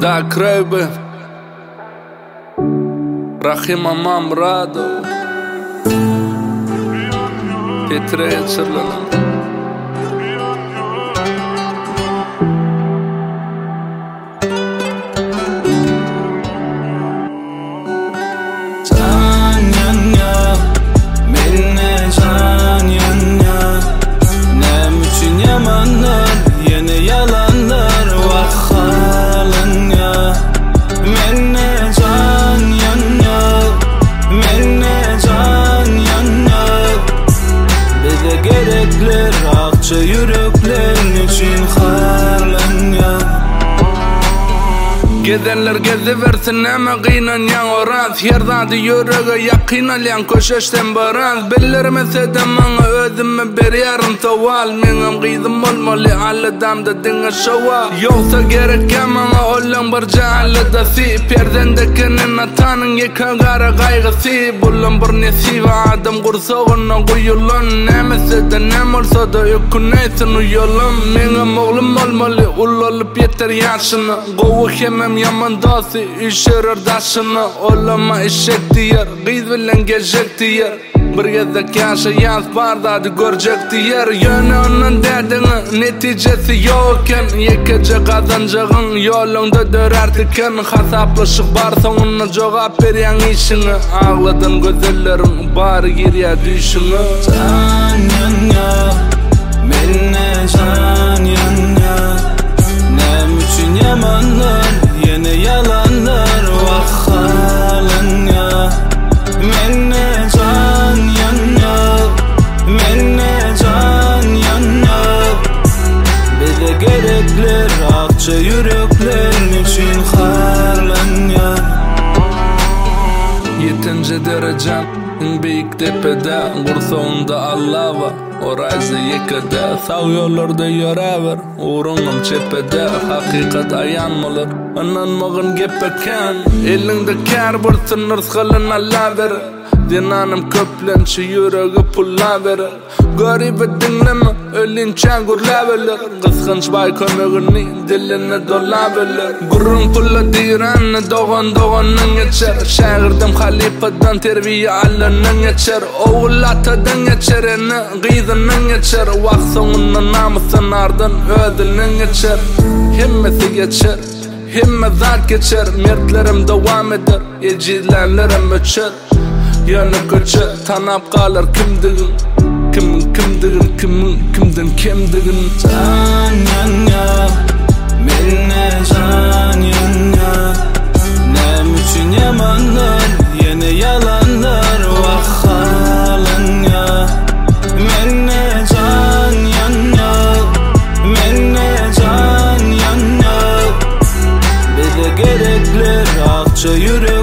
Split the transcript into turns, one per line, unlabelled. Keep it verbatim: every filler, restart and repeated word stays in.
Da Kröbe Rahim Amamrado Petre Çırlanım Akça yüreklerin için harlan ya Gedenler geziversin ama kıynan yan oraz Yerdadı yüreğe yakinalan koşuştan baraz Bilirmese de bana özüme bir yarın saval Menem kıydım olmalı alladamda dine şova Yoksa gereken bana olan bir cahilada si Perdendekinin atanın yıkagara kaygısı Bulan bir nesive adam kursoğuna kuyulun Nemese de nem olsa da yüküneysin uyulun Menem oğlum olmalı ulup yeter yaşını Kovu hemem yaman dostu işerir daşını Olama eşek diyer Kıyız bilen geçecek diyer Bir gezek yaşayaz bardadı görecek diyer Yönü onun derdini neticesi yokken Yekece kazanacağın yolunda dörertiken Hasaplaşık bar sonuna cevap veren işini Ağladın gözlerin bari geriye düşünü
Can yan ya Benimle can yan ya Nem için yamanlar Yine yalanlar vah halin ya Benimle can yan ya Benimle can yan ya Bize gerekler akça yüreklerin için harlan ya
Yetince derecem büyük tepede Kursoğunda Allah var Orayza yekede Sağ yollarda yaraver Uğrunum çepede Hakikat ayanmalar Ananmağın gepeken Elinde kar bir sınır sıkılın Allah verir Dinanım köplençi yüreği pulla verir Garibi dinleme Ölünçe gurla verir Kıskanç bay kömeğini Diline dola verir Gurrun pulla diranı Doğan doğanın geçer Şehirdim halifadan terbiye alının geçer Oğul atadan geçer Eni gıyzının geçer Vak sonunun namusun ardın Ödülün geçer Himmeti geçer Himme zat geçer Mertlerim devam eder Ecilenlerim öçer Yanı köçer Tanap kalır kimdigin Kim kimdigin Kimin kimden kimdigin
Can yan ya Benimle can yan ya Nem için yamanlar Yine yalanlar vah halin ya Benimle can yan ya Benimle can yan ya Bize gerekler akça yürek